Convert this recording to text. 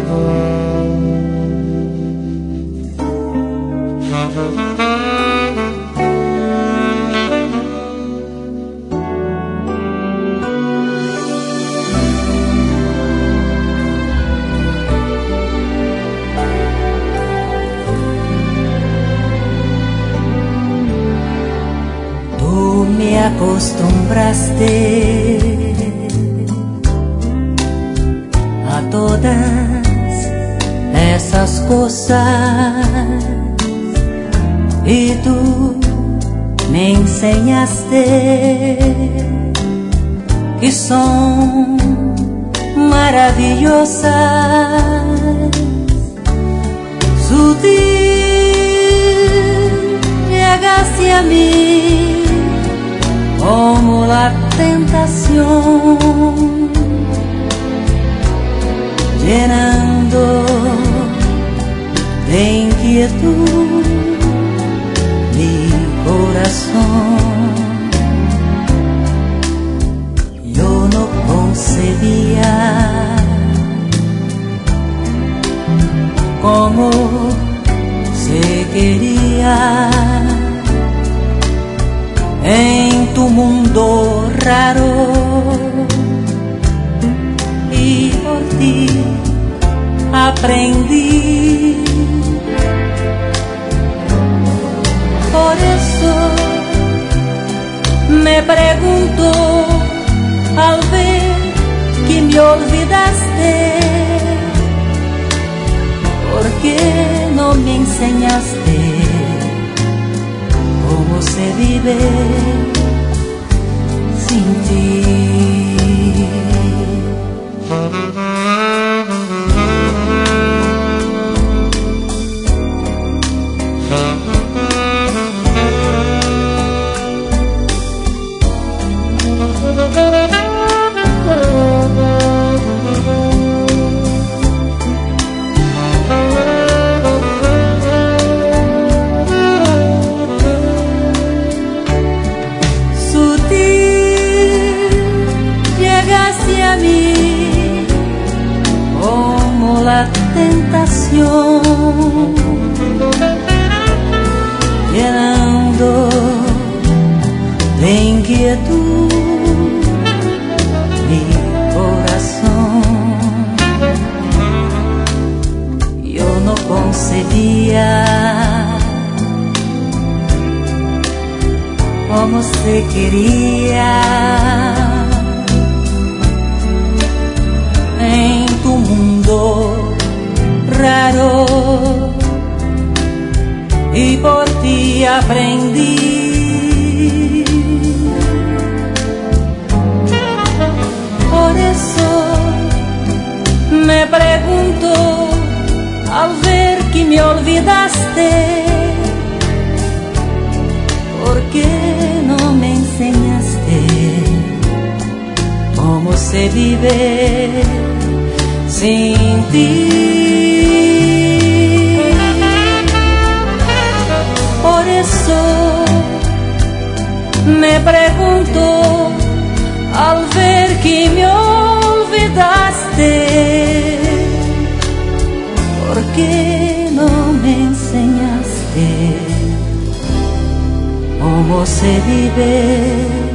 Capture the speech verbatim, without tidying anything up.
Me acostumbraste a todas esas cosas y tú me enseñaste que son maravillosas. Sutil llegaste a mí como la tentación, llenando de inquietud mi corazón. Yo no concebía cómo se quería en tu mundo raro, y por ti aprendí. Por eso me pregunto al ver que me olvidaste, ¿por qué no me enseñaste cómo se vive sin ti? Como la tentación, llenando de inquietud mi corazón. Yo no concebía cómo se quería en tu mundo raro, y por ti aprendí. Por eso me pregunto al ver que me olvidaste, ¿por qué no me enseñaste cómo se vive sin ti? Por eso me pregunto al ver que me olvidaste, ¿por qué no me enseñaste cómo se vive